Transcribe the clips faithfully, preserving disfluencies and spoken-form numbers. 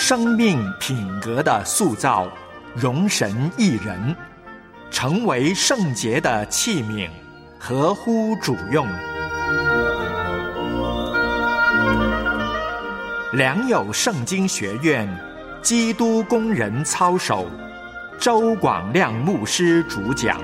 生命品格的塑造，容神一人，成为圣洁的器皿，合乎主用。良友圣经学院基督工人操守，周广亮牧师主讲。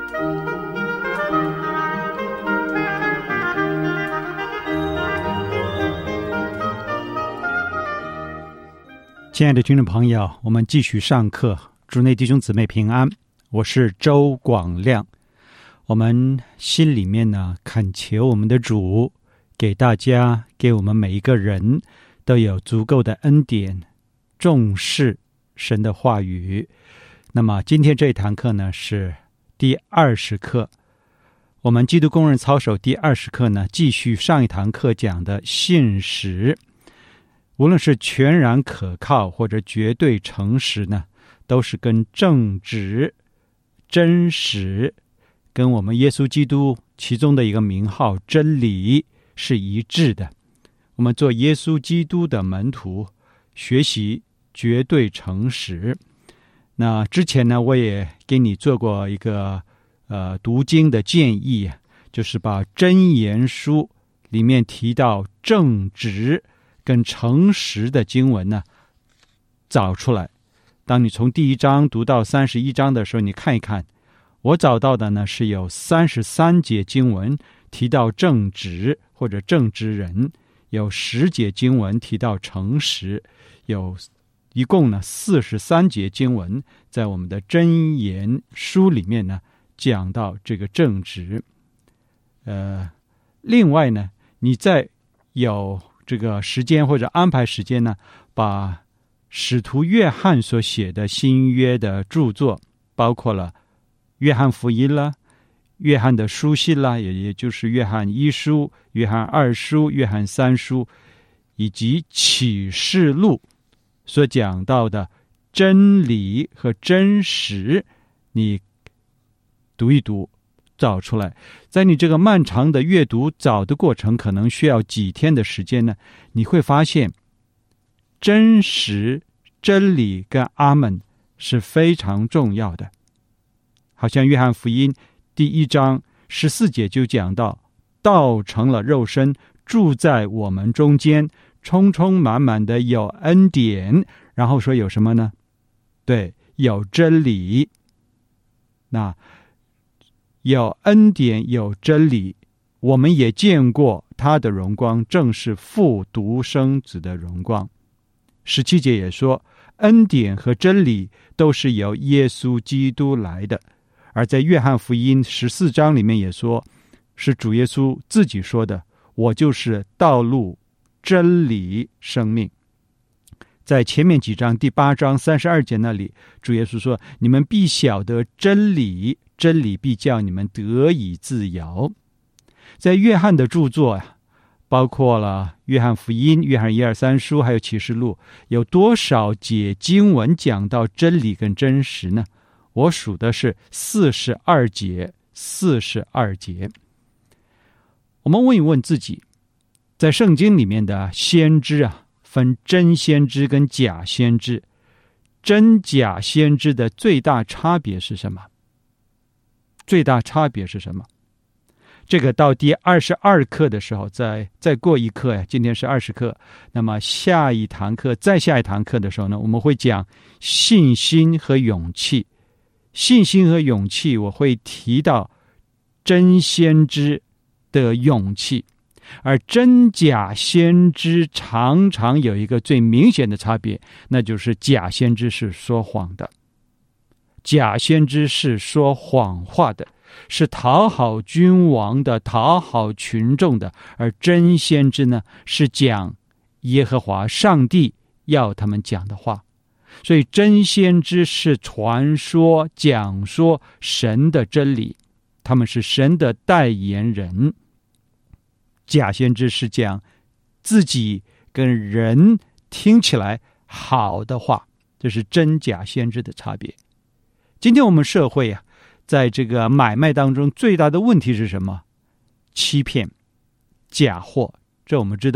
亲爱的听众朋友，我们继续上课。主内弟兄姊妹平安，我是周广亮。我们心里面呢，恳求我们的主给大家，给我们每一个人都有足够的恩典，重视神的话语。那么今天这一堂课呢，是第二十课。我们基督工人操守第二十课呢，继续上一堂课讲的信实。无论是全然可靠或者绝对诚实呢，都是跟正直、真实，跟我们耶稣基督其中的一个名号真理是一致的。我们做耶稣基督的门徒，学习绝对诚实。那之前呢，我也给你做过一个呃读经的建议，就是把箴言书里面提到正直跟诚实的经文呢找出来。当你从第一章读到三十一章的时候，你看一看，我找到的呢是有三十三节经文提到正直或者正直人，有十节经文提到诚实，有一共呢四十三节经文在我们的箴言书里面呢讲到这个正直。呃，另外呢，你再有这个时间或者安排时间呢，把使徒约翰所写的新约的著作，包括了约翰福音啦、约翰的书信啦，也也就是约翰一书、约翰二书、约翰三书，以及启示录所讲到的真理和真实，你读一读，找出来。在你这个漫长的阅读找的过程，可能需要几天的时间呢，你会发现真实、真理跟阿们是非常重要的。好像约翰福音第一章十四节就讲到，道成了肉身，住在我们中间，充充满满的有恩典，然后说有什么呢？对，有真理。那有恩典，有真理，我们也见过他的荣光，正是父独生子的荣光。十七节也说，恩典和真理都是由耶稣基督来的。而在约翰福音十四章里面也说，是主耶稣自己说的，我就是道路、真理、生命。在前面几章第八章三十二节那里，主耶稣说，你们必晓得真理，真理必叫你们得以自由。在约翰的著作啊，包括了约翰福音、约翰一二三书，还有启示录，有多少节经文讲到真理跟真实呢？我数的是四十二节，四十二节。我们问一问自己，在圣经里面的先知啊，分真先知跟假先知，真假先知的最大差别是什么？最大差别是什么？这个到第二十二课的时候，再再过一课呀，今天是二十课，那么下一堂课，再下一堂课的时候呢，我们会讲信心和勇气。信心和勇气，我会提到真先知的勇气，而真假先知常常有一个最明显的差别，那就是假先知是说谎的，假先知是说谎话的，是讨好君王的，讨好群众的，而真先知呢，是讲耶和华上帝要他们讲的话。所以真先知是传说、讲说神的真理，他们是神的代言人。假先知是讲自己跟人听起来好的话，这是真假先知的差别。今天我们社会啊，在这个买卖当中最大的问题是什么？欺骗、假货。这我们知道，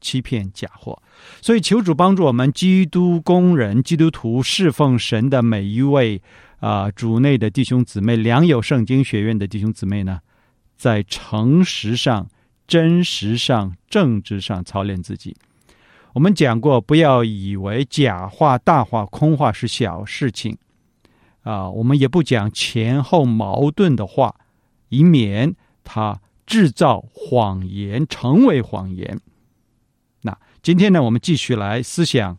欺骗假货。所以求主帮助我们基督工人、基督徒侍奉神的每一位啊、呃、主内的弟兄姊妹，良友圣经学院的弟兄姊妹呢，在诚实上、真实上、正直上操练自己。我们讲过，不要以为假话、大话、空话是小事情啊，我们也不讲前后矛盾的话，以免它制造谎言，成为谎言。那今天呢，我们继续来思想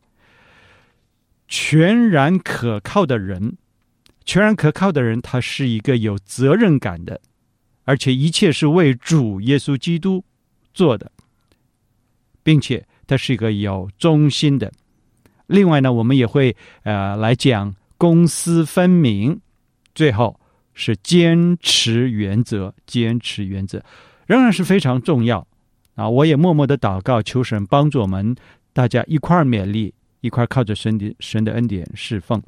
全然可靠的人。全然可靠的人，他是一个有责任感的，而且一切是为主耶稣基督做的，并且他是一个有忠心的。另外呢，我们也会呃来讲公私分明，最后是坚持原则，坚持原则仍然是非常重要啊！我也默默的祷告，求神帮助我们大家一块勉励，一块靠着神的神的恩典侍奉。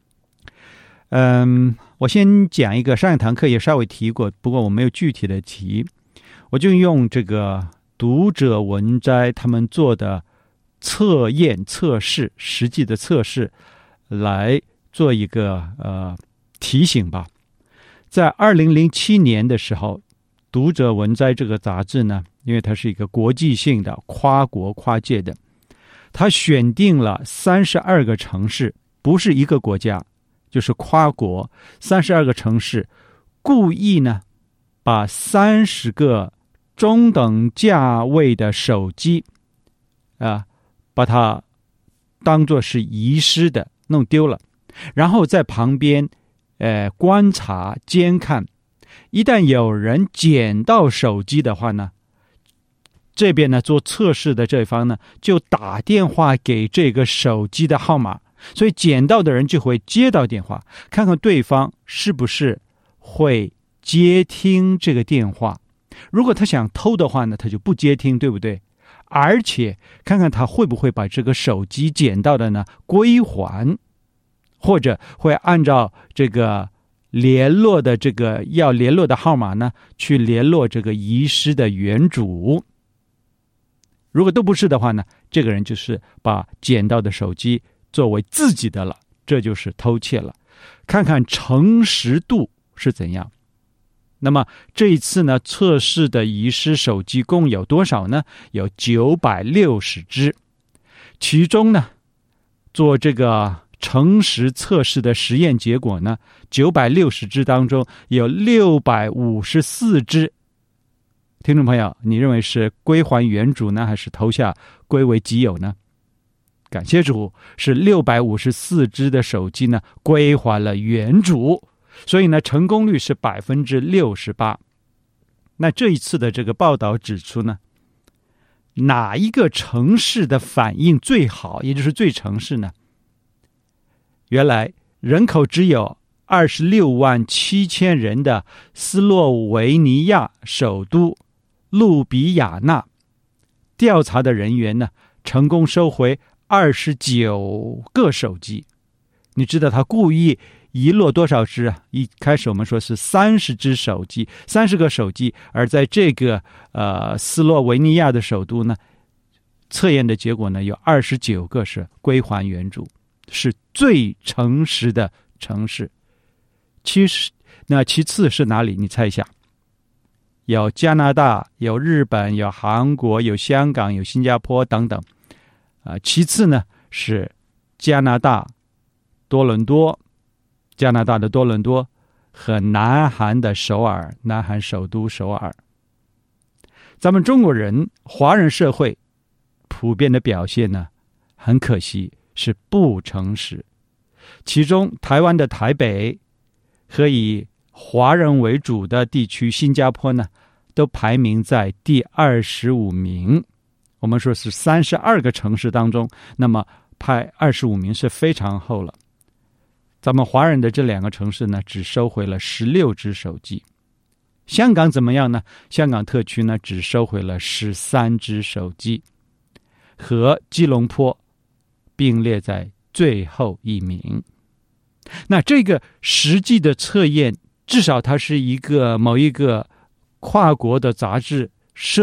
嗯，我先讲一个，上一堂课也稍微提过，不过我没有具体的提，我就用这个读者文摘他们做的测验测试，实际的测试来做一个呃提醒吧。在二零零七年的时候，读者文摘这个杂志呢，因为它是一个国际性的、跨国跨界的，它选定了三十二个城市，不是一个国家，就是跨国三十二个城市，故意呢把三十个中等价位的手机啊，把它当作是遗失的，弄丢了，然后在旁边呃观察监看，一旦有人捡到手机的话呢，这边呢做测试的这方呢就打电话给这个手机的号码，所以捡到的人就会接到电话，看看对方是不是会接听这个电话。如果他想偷的话呢，他就不接听，对不对？而且看看他会不会把这个手机捡到的呢归还，或者会按照这个联络的这个要联络的号码呢去联络这个遗失的原主。如果都不是的话呢，这个人就是把捡到的手机作为自己的了，这就是偷窃了。看看诚实度是怎样。那么这一次呢，测试的遗失手机共有多少呢？有九百六十只。其中呢，做这个诚实测试的实验结果呢，九百六十只当中有六百五十四只。听众朋友，你认为是归还原主呢，还是投下归为己有呢？感谢主，是六百五十四只的手机呢归还了原主，所以呢成功率是百分之六十八。那这一次的这个报道指出呢，哪一个城市的反应最好，也就是最诚实呢？原来人口只有二十六万七千人的斯洛维尼亚首都路比亚纳，调查的人员呢成功收回二十九个手机。你知道他故意遗落多少只啊？一开始我们说是三十只手机，三十个手机，而在这个呃斯洛维尼亚的首都呢，测验的结果呢有二十九个是归还原主，是最诚实的城市。其实那其次是哪里？你猜一下？有加拿大，有日本，有韩国，有香港，有新加坡等等。啊，其次呢是加拿大多伦多，加拿大的多伦多和南韩的首尔，南韩首都首尔。咱们中国人华人社会普遍的表现呢，很可惜是不诚实。其中台湾的台北和以华人为主的地区新加坡呢，都排名在第二十五名。我们说是三十二个城市当中，那么排二十五名是非常后了。咱们华人的这两个城市呢，只收回了十六只手机。香港怎么样呢？香港特区呢，只收回了十三只手机，和吉隆坡并列在最后一名。那这个实际的测验，至少它是一个某一个跨国的杂志社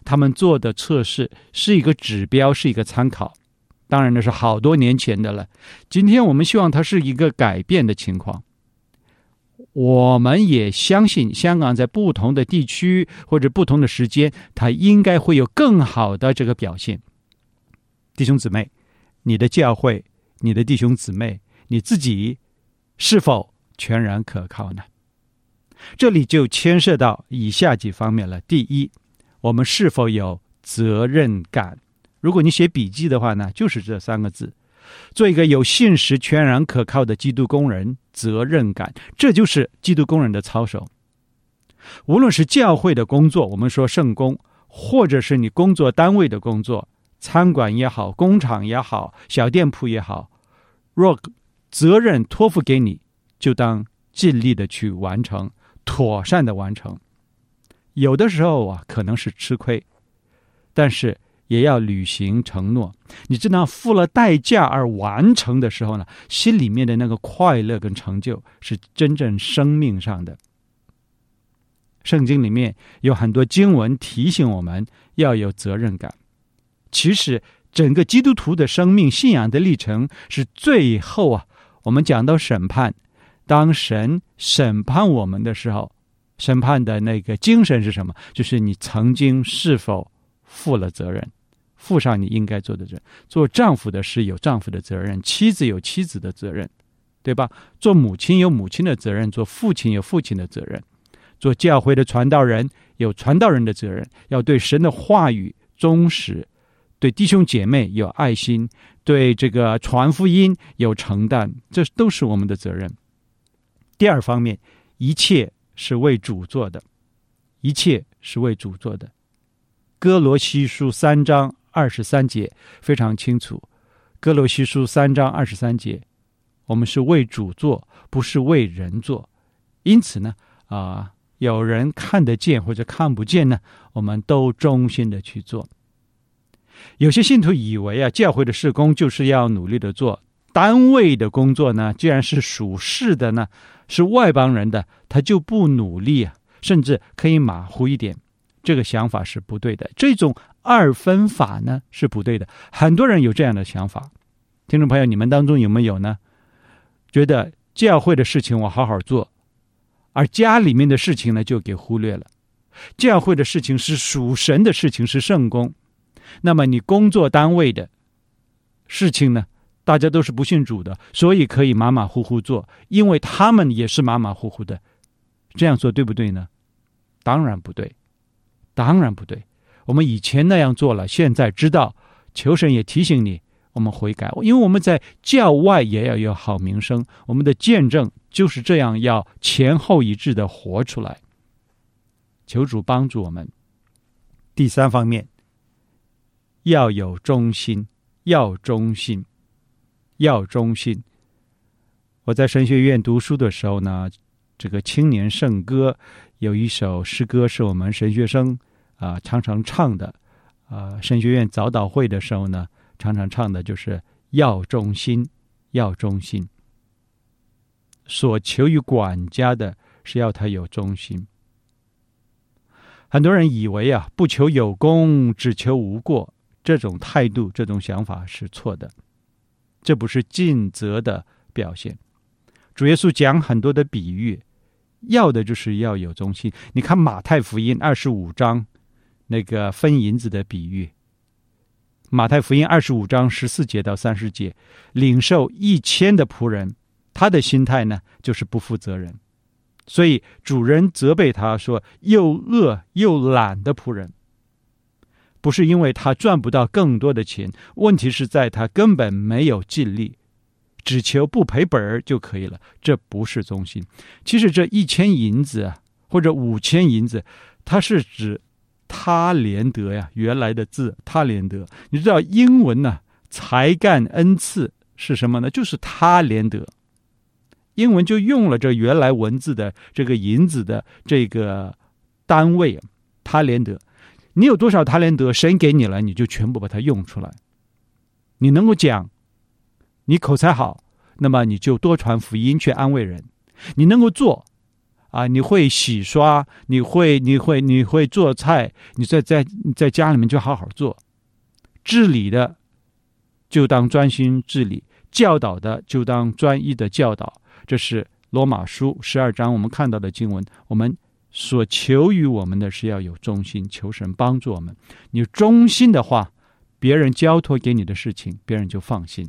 他们做的测试是一个指标，是一个参考。当然那是好多年前的了，今天我们希望它是一个改变的情况。我们也相信香港在不同的地区或者不同的时间，它应该会有更好的这个表现。弟兄姊妹，你的教会，你的弟兄姊妹，你自己是否全然可靠呢？这里就牵涉到以下几方面了。第一，我们是否有责任感？如果你写笔记的话呢，就是这三个字：做一个有信实、全然可靠的基督工人，责任感，这就是基督工人的操守。无论是教会的工作，我们说圣工，或者是你工作单位的工作，餐馆也好，工厂也好，小店铺也好，若责任托付给你，就当尽力的去完成，妥善的完成。有的时候啊，可能是吃亏，但是也要履行承诺。你知道付了代价而完成的时候呢，心里面的那个快乐跟成就是真正生命上的。圣经里面有很多经文提醒我们要有责任感。其实整个基督徒的生命信仰的历程是最后啊，我们讲到审判，当神审判我们的时候，审判的那个精神是什么？就是你曾经是否负了责任，负上你应该做的责任。做丈夫的是有丈夫的责任，妻子有妻子的责任，对吧？做母亲有母亲的责任，做父亲有父亲的责任，做教会的传道人有传道人的责任，要对神的话语忠实，对弟兄姐妹有爱心，对这个传福音有承担，这都是我们的责任。第二方面，一切是为主做的，一切是为主做的。哥罗西书三章二十三节非常清楚，哥罗西书三章二十三节，我们是为主做，不是为人做。因此呢，啊、呃，有人看得见或者看不见呢，我们都忠心的去做。有些信徒以为啊，教会的事工就是要努力的做，单位的工作呢，既然是属世的呢，是外邦人的，他就不努力啊，甚至可以马虎一点。这个想法是不对的，这种二分法呢是不对的。很多人有这样的想法，听众朋友，你们当中有没有呢？觉得教会的事情我好好做，而家里面的事情呢就给忽略了。教会的事情是属神的事情，是圣工。那么你工作单位的事情呢，大家都是不信主的，所以可以马马虎虎做，因为他们也是马马虎虎的。这样做对不对呢？当然不对，当然不对。我们以前那样做了，现在知道，求神也提醒你，我们悔改。因为我们在教外也要有好名声，我们的见证就是这样，要前后一致的活出来。求主帮助我们。第三方面，要有忠心，要忠心，要忠心。我在神学院读书的时候呢，这个青年圣歌有一首诗歌是我们神学生啊、呃、常常唱的啊、呃，神学院早祷会的时候呢，常常唱的就是要忠心，要忠心。所求于管家的是要他有忠心。很多人以为啊，不求有功，只求无过，这种态度，这种想法是错的，这不是尽责的表现。主耶稣讲很多的比喻，要的就是要有忠心。你看马太福音二十五章那个分银子的比喻，马太福音二十五章十四节到三十节，领受一千的仆人，他的心态呢就是不负责任，所以主人责备他说，又恶又懒的仆人。不是因为他赚不到更多的钱，问题是在他根本没有尽力，只求不赔本就可以了，这不是忠心。其实这一千银子啊，或者五千银子，它是指他连得呀，原来的字他连得。你知道英文呢、啊，才干恩赐是什么呢？就是他连得。英文就用了这原来文字的这个银子的这个单位，他连得。你有多少他连得，神给你了，你就全部把它用出来。你能够讲，你口才好，那么你就多传福音去安慰人。你能够做啊，你会洗刷，你会你会你会做菜，你在在在家里面就好好做。治理的就当专心治理，教导的就当专一的教导。这是罗马书十二章我们看到的经文。我们所求于我们的是要有忠心，求神帮助我们。你忠心的话，别人交托给你的事情，别人就放心。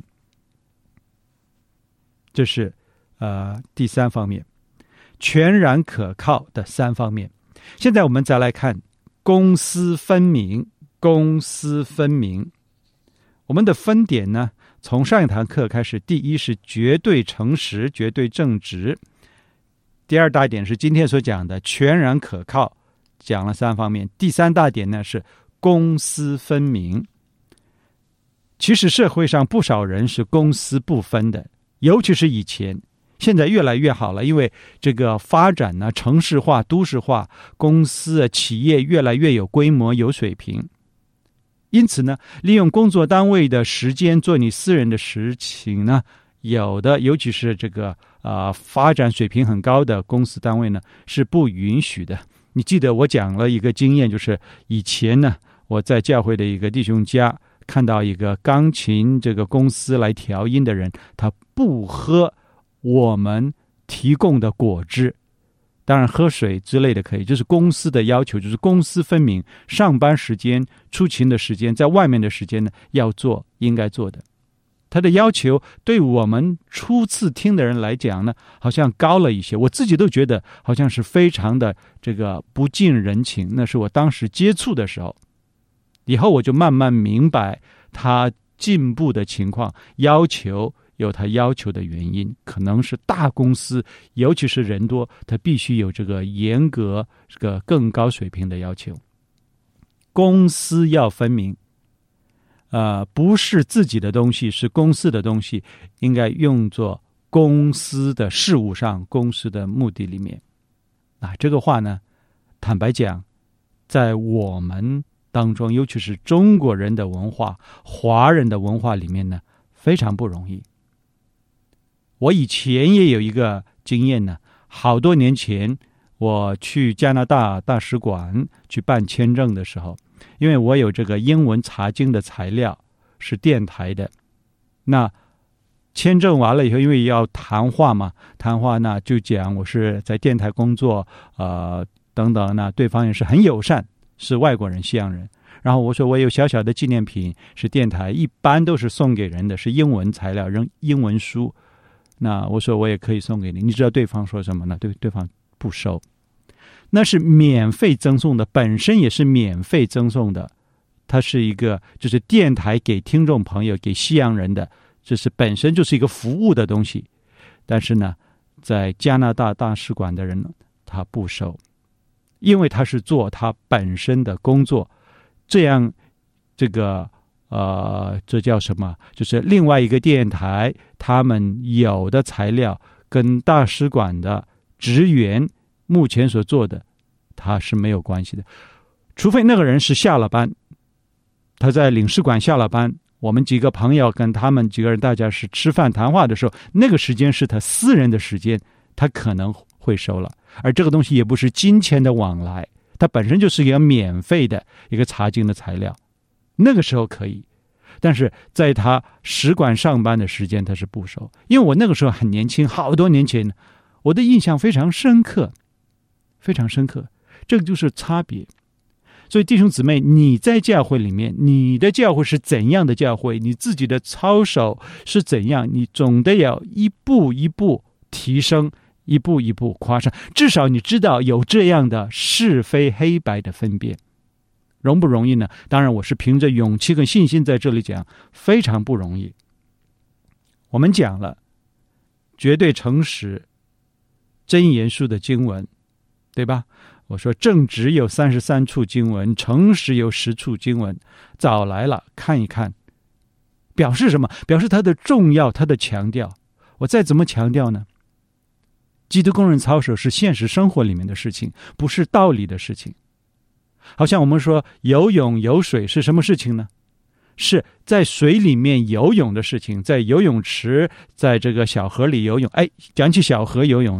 这是呃第三方面，全然可靠的三方面。现在我们再来看公私分明。公私分明，我们的分点呢，从上一堂课开始，第一是绝对诚实，绝对正直。第二大点是今天所讲的全然可靠，讲了三方面。第三大点呢是公私分明。其实社会上不少人是公私不分的，尤其是以前，现在越来越好了，因为这个发展呢，城市化、都市化，公司、企业越来越有规模、有水平。因此呢，利用工作单位的时间做你私人的事情呢，有的尤其是这个呃发展水平很高的公司单位呢，是不允许的。你记得我讲了一个经验，就是以前呢，我在教会的一个弟兄家看到一个钢琴这个公司来调音的人，他不喝我们提供的果汁。当然喝水之类的可以，这是公司的要求，就是公私分明，上班时间、出勤的时间，在外面的时间呢，要做应该做的。他的要求对我们初次听的人来讲呢，好像高了一些，我自己都觉得好像是非常的这个不近人情。那是我当时接触的时候，以后我就慢慢明白他进步的情况，要求有他要求的原因，可能是大公司，尤其是人多，他必须有这个严格、这个更高水平的要求。公私要分明，呃，不是自己的东西，是公司的东西，应该用作公司的事务上、公司的目的里面。啊，这个话呢，坦白讲，在我们当中，尤其是中国人的文化、华人的文化里面呢，非常不容易。我以前也有一个经验呢，好多年前我去加拿大大使馆去办签证的时候，因为我有这个英文查经的材料，是电台的。那签证完了以后，因为要谈话嘛，谈话呢就讲我是在电台工作，呃等等，那对方也是很友善，是外国人、西洋人。然后我说我有小小的纪念品，是电台，一般都是送给人的，是英文材料、英文书。那我说我也可以送给你，你知道对方说什么呢？对，对方不收。那是免费赠送的，本身也是免费赠送的，它是一个就是电台给听众朋友、给西洋人的，这是本身就是一个服务的东西。但是呢，在加拿大大使馆的人他不收，因为他是做他本身的工作，这样这个呃，这叫什么？就是另外一个电台，他们有的材料跟大使馆的职员目前所做的，他是没有关系的。除非那个人是下了班，他在领事馆下了班，我们几个朋友跟他们几个人大家是吃饭谈话的时候，那个时间是他私人的时间，他可能会收了。而这个东西也不是金钱的往来，它本身就是一个免费的一个查经的材料，那个时候可以。但是在他使馆上班的时间他是不收。因为我那个时候很年轻，好多年前，我的印象非常深刻，非常深刻。这个就是差别。所以弟兄姊妹，你在教会里面，你的教会是怎样的教会，你自己的操守是怎样，你总得要一步一步提升，一步一步夸上，至少你知道有这样的是非黑白的分辨。容不容易呢？当然我是凭着勇气跟信心在这里讲，非常不容易。我们讲了绝对诚实真言书的经文，对吧？我说正直有三十三处经文，诚实有十处经文，早来了看一看，表示什么？表示它的重要，它的强调。我再怎么强调呢？基督工人操守是现实生活里面的事情，不是道理的事情。好像我们说游泳游水是什么事情呢？是在水里面游泳的事情，在游泳池，在这个小河里游泳。哎，讲起小河游泳呢，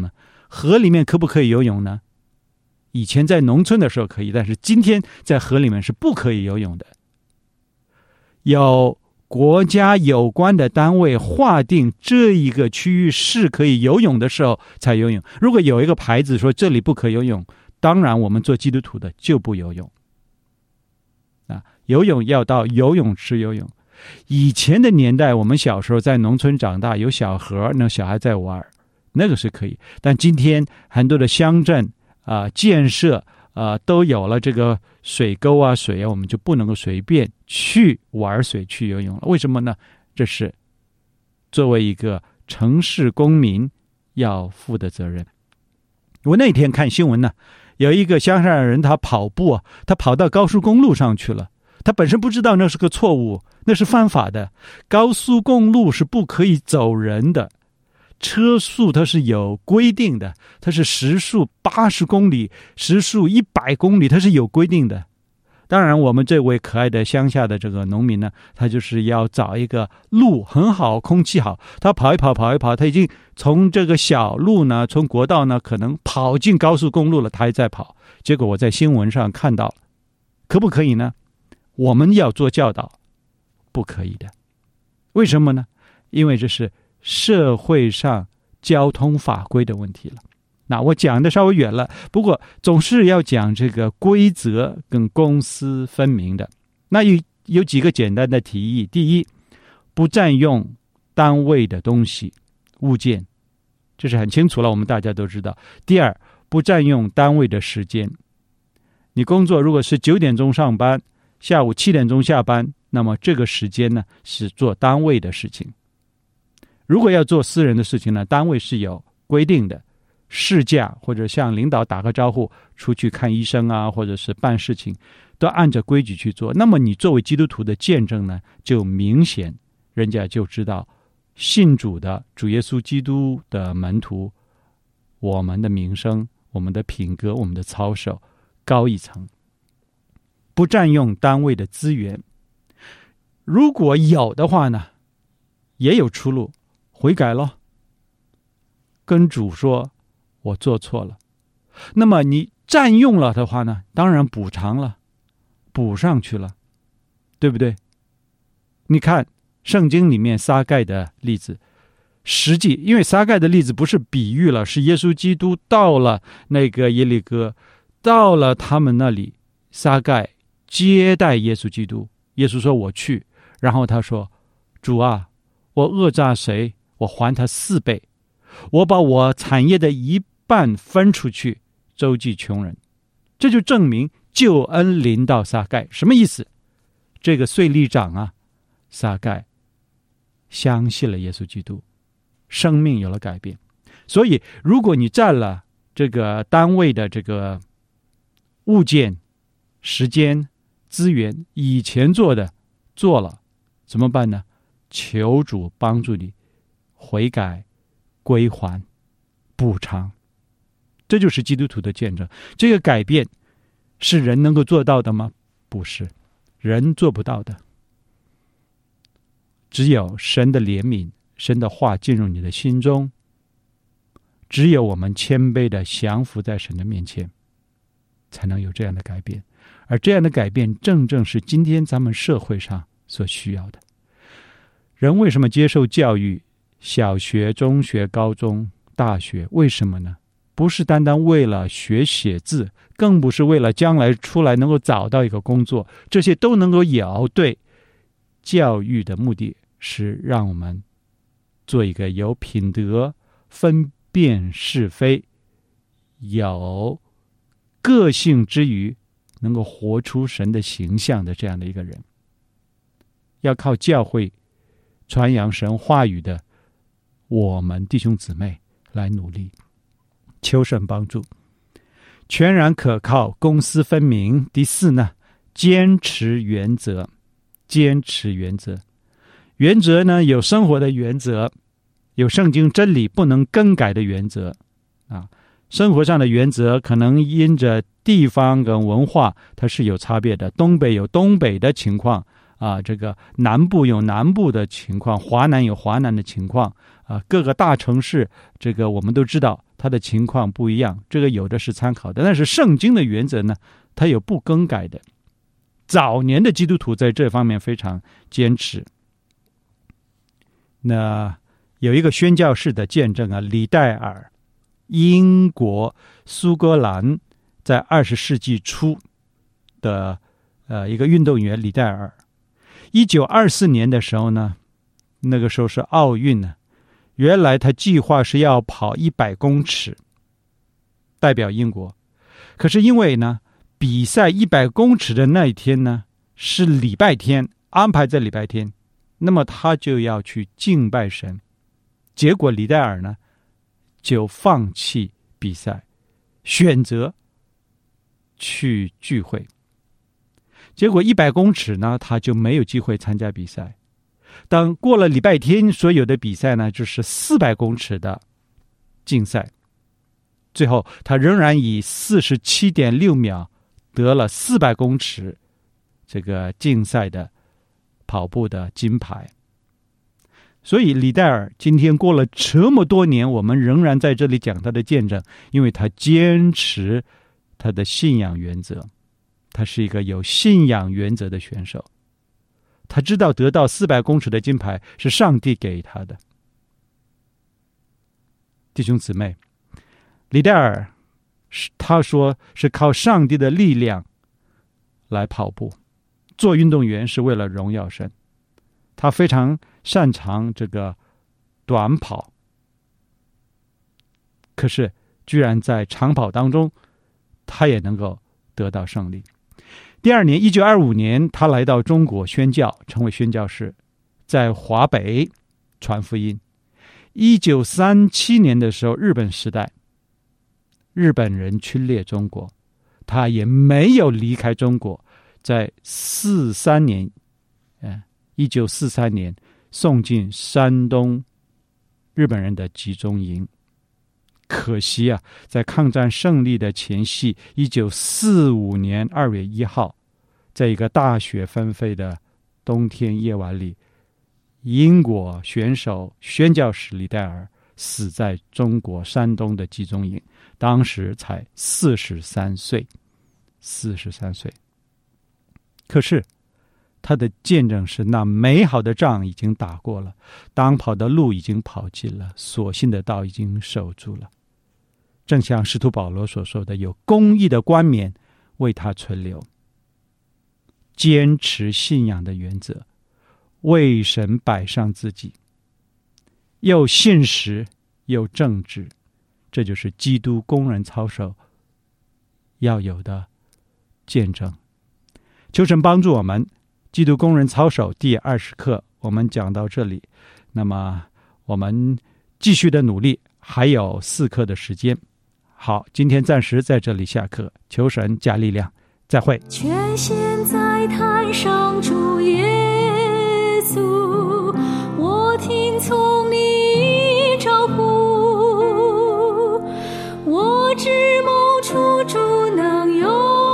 河里面可不可以游泳呢？以前在农村的时候可以，但是今天在河里面是不可以游泳的。有国家有关的单位划定这一个区域是可以游泳的时候才游泳。如果有一个牌子说这里不可游泳，当然我们做基督徒的就不游泳。啊，游泳要到游泳池游泳。以前的年代，我们小时候在农村长大，有小河，那小孩在玩，那个是可以。但今天很多的乡镇啊、呃、建设啊、呃、都有了这个水沟啊水啊，我们就不能够随便去玩水去游泳了。为什么呢？这是作为一个城市公民要负的责任。我那天看新闻呢，有一个乡上人他跑步啊，他跑到高速公路上去了。他本身不知道那是个错误，那是犯法的。高速公路是不可以走人的，车速它是有规定的，它是时速八十公里，时速一百公里，它是有规定的。当然我们这位可爱的乡下的这个农民呢，他就是要找一个路很好，空气好，他跑一跑跑一跑，他已经从这个小路呢，从国道呢可能跑进高速公路了，他还在跑。结果我在新闻上看到，可不可以呢？我们要做教导，不可以的。为什么呢？因为这是社会上交通法规的问题了。那我讲的稍微远了，不过总是要讲这个规则跟公私分明的。那有有几个简单的提议：第一，不占用单位的东西物件，这是很清楚了，我们大家都知道。第二，不占用单位的时间。你工作如果是九点钟上班，下午七点钟下班，那么这个时间呢是做单位的事情。如果要做私人的事情呢，单位是有规定的，事假或者向领导打个招呼，出去看医生啊，或者是办事情，都按照规矩去做。那么你作为基督徒的见证呢，就明显人家就知道信主的主耶稣基督的门徒，我们的名声、我们的品格、我们的操守高一层。不占用单位的资源，如果有的话呢，也有出路，悔改咯，跟主说我做错了。那么你占用了的话呢，当然补偿了，补上去了，对不对？你看圣经里面撒该的例子，实际因为撒该的例子不是比喻了，是耶稣基督到了那个耶利哥，到了他们那里，撒该接待耶稣基督。耶稣说我去，然后他说，主啊，我讹诈谁，我还他四倍，我把我产业的一半分出去周济穷人。这就证明救恩临到撒该。什么意思？这个税吏长啊，撒该相信了耶稣基督，生命有了改变。所以如果你占了这个单位的这个物件、时间、资源，以前做的做了，怎么办呢？求主帮助你悔改、归还、补偿。这就是基督徒的见证。这个改变是人能够做到的吗？不是，人做不到的。只有神的怜悯、神的话进入你的心中，只有我们谦卑的降服在神的面前，才能有这样的改变。而这样的改变正正是今天咱们社会上所需要的。人为什么接受教育？小学、中学、高中、大学，为什么呢？不是单单为了学写字，更不是为了将来出来能够找到一个工作，这些都能够有。对，教育的目的是让我们做一个有品德、分辨是非、有个性之余能够活出神的形象的这样的一个人。要靠教会传扬神话语的我们弟兄姊妹来努力，求神帮助，全然可靠，公私分明。第四呢，坚持原则。坚持原则，原则呢有生活的原则，有圣经真理不能更改的原则啊。生活上的原则可能因着地方跟文化它是有差别的，东北有东北的情况啊，这个南部有南部的情况，华南有华南的情况啊，各个大城市这个我们都知道它的情况不一样，这个有的是参考的，但是圣经的原则呢，它有不更改的。早年的基督徒在这方面非常坚持。那有一个宣教士的见证啊，李戴尔，英国苏格兰在二十世纪初的呃一个运动员李戴尔，一九二四年的时候呢，那个时候是奥运呢，原来他计划是要跑一百公尺，代表英国，可是因为呢，比赛一百公尺的那一天呢是礼拜天，安排在礼拜天，那么他就要去敬拜神。结果李戴尔呢就放弃比赛，选择去聚会。结果一百公尺呢，他就没有机会参加比赛。当过了礼拜天，所有的比赛呢就是四百公尺的竞赛。最后他仍然以 四十七点六秒得了四百公尺这个竞赛的跑步的金牌。所以李戴尔今天过了这么多年，我们仍然在这里讲他的见证，因为他坚持他的信仰原则，他是一个有信仰原则的选手，他知道得到四百公尺的金牌是上帝给他的。弟兄姊妹，李戴尔他说是靠上帝的力量来跑步，做运动员是为了荣耀神。他非常擅长这个短跑，可是居然在长跑当中他也能够得到胜利。第二年一九二五年他来到中国宣教，成为宣教士，在华北传福音。一九三七年的时候，日本时代，日本人侵略中国，他也没有离开中国，在四三年呃一九四三年送进山东日本人的集中营。可惜啊，在抗战胜利的前夕，一九四五年二月一号，在一个大雪纷飞的冬天夜晚里，英国选手宣教士李戴尔死在中国山东的集中营，当时才四十三岁。四十三岁。可是他的见证是，那美好的仗已经打过了，当跑的路已经跑尽了，所信的道已经守住了。正像使徒保罗所说的，有公义的冠冕为他存留。坚持信仰的原则，为神摆上自己，又信实又正直，这就是基督工人操守要有的见证。求神帮助我们。基督工人操守第二十课我们讲到这里，那么我们继续的努力，还有四课的时间。好，今天暂时在这里下课，求神加力量，再会。 全心在坛上主耶稣，我听从你招呼，我知谋处主能用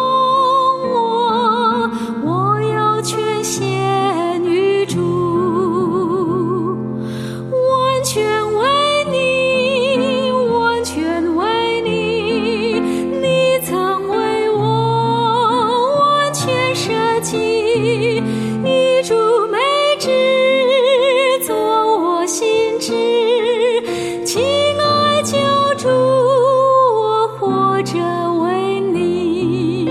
我，我要全献于主，完全为你，完全为你，你曾为我完全舍己，一主美旨做我心志，亲爱救主，我活着为你。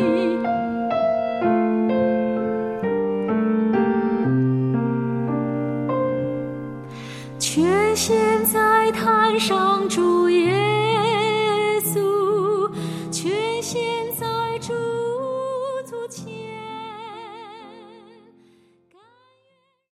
全心在坛上主耶稣，全心在主